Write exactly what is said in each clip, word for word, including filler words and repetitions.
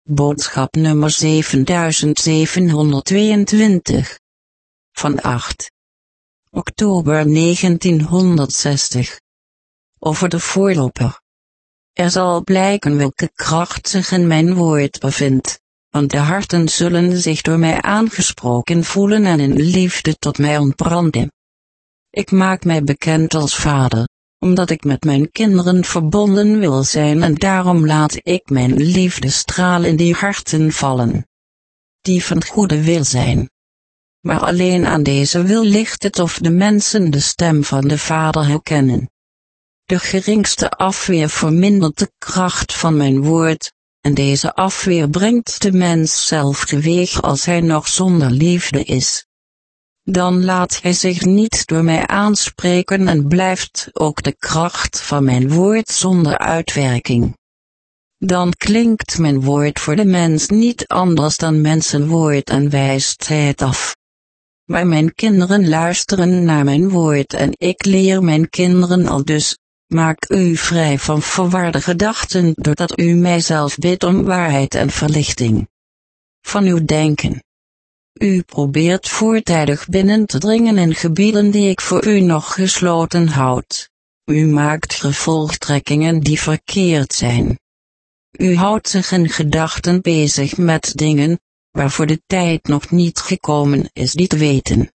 Boodschap nummer zevenduizendzevenhonderdtweeëntwintig. Van acht oktober negentienhonderdzestig. Over de voorloper. Er zal blijken welke kracht zich in mijn woord bevindt, want de harten zullen zich door mij aangesproken voelen en in liefde tot mij ontbranden. Ik maak mij bekend als vader, omdat ik met mijn kinderen verbonden wil zijn en daarom laat ik mijn liefdestraal in die harten vallen, die van goede wil zijn. Maar alleen aan deze wil ligt het of de mensen de stem van de Vader herkennen. De geringste afweer vermindert de kracht van mijn woord, en deze afweer brengt de mens zelf teweeg als hij nog zonder liefde is. Dan laat hij zich niet door mij aanspreken en blijft ook de kracht van mijn woord zonder uitwerking. Dan klinkt mijn woord voor de mens niet anders dan mensenwoord en wijst hij het af. Maar mijn kinderen luisteren naar mijn woord en ik leer mijn kinderen aldus: maak u vrij van verwarde gedachten doordat u mijzelf bidt om waarheid en verlichting van uw denken. U probeert voortijdig binnen te dringen in gebieden die ik voor u nog gesloten houd. U maakt gevolgtrekkingen die verkeerd zijn. U houdt zich in gedachten bezig met dingen waarvoor de tijd nog niet gekomen is die te weten.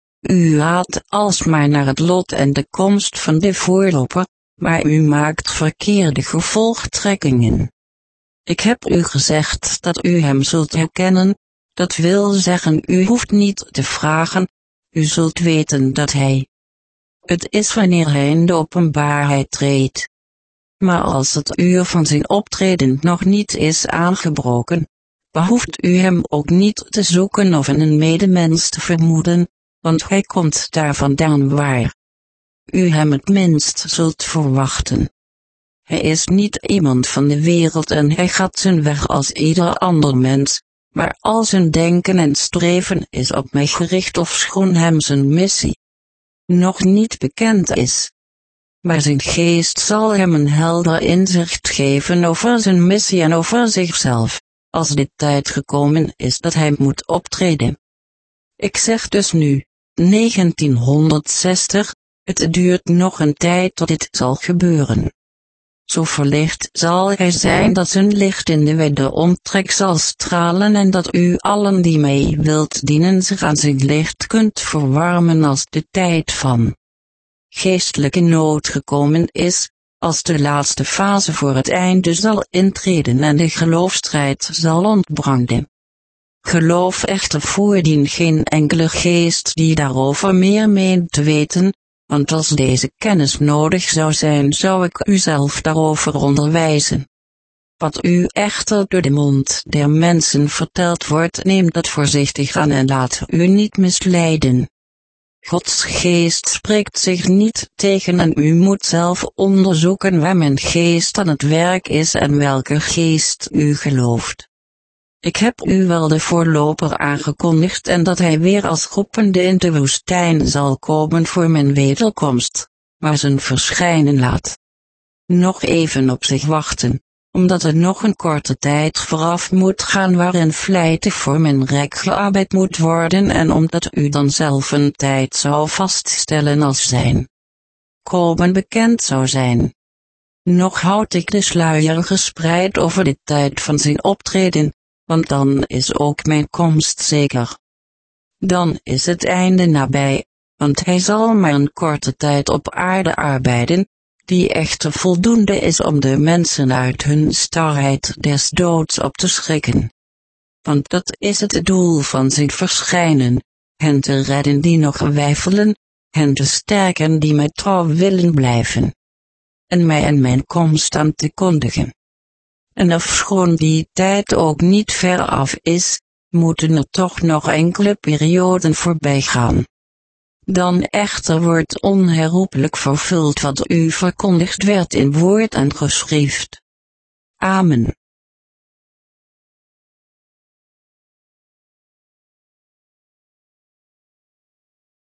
U raadt alsmaar naar het lot en de komst van de voorloper, maar u maakt verkeerde gevolgtrekkingen. Ik heb u gezegd dat u hem zult herkennen, dat wil zeggen u hoeft niet te vragen, u zult weten dat hij het is wanneer hij in de openbaarheid treedt. Maar als het uur van zijn optreden nog niet is aangebroken, behoeft u hem ook niet te zoeken of in een medemens te vermoeden, want hij komt daar vandaan waar u hem het minst zult verwachten. Hij is niet iemand van de wereld en hij gaat zijn weg als ieder ander mens, maar al zijn denken en streven is op mij gericht ofschoon hem zijn missie nog niet bekend is. Maar zijn geest zal hem een helder inzicht geven over zijn missie en over zichzelf, als de tijd gekomen is dat hij moet optreden. Ik zeg dus nu, negentienhonderdzestig, het duurt nog een tijd tot dit zal gebeuren. Zo verlicht zal hij zijn dat zijn licht in de wijde omtrek zal stralen en dat u allen die mij wilt dienen zich aan zijn licht kunt verwarmen als de tijd van geestelijke nood gekomen is, als de laatste fase voor het einde zal intreden en de geloofstrijd zal ontbranden. Geloof echter voordien geen enkele geest die daarover meer meent te weten, want als deze kennis nodig zou zijn, zou ik u zelf daarover onderwijzen. Wat u echter door de mond der mensen verteld wordt, neem dat voorzichtig aan en laat u niet misleiden. Gods geest spreekt zich niet tegen en u moet zelf onderzoeken waar mijn geest aan het werk is en welke geest u gelooft. Ik heb u wel de voorloper aangekondigd en dat hij weer als roepende in de woestijn zal komen voor mijn wederkomst, maar zijn verschijnen laat nog even op zich wachten, omdat er nog een korte tijd vooraf moet gaan waarin vlijtig voor mijn rijk gearbeid moet worden en omdat u dan zelf een tijd zou vaststellen als zijn komen bekend zou zijn. Nog houd ik de sluier gespreid over de tijd van zijn optreden, want dan is ook mijn komst zeker. Dan is het einde nabij, want hij zal maar een korte tijd op aarde arbeiden, die echter voldoende is om de mensen uit hun starheid des doods op te schrikken. Want dat is het doel van zijn verschijnen, hen te redden die nog weifelen, hen te sterken die mij trouw willen blijven, en mij en mijn komst aan te kondigen. En ofschoon die tijd ook niet ver af is, moeten er toch nog enkele perioden voorbij gaan. Dan echter wordt onherroepelijk vervuld wat u verkondigd werd in woord en geschrift. Amen.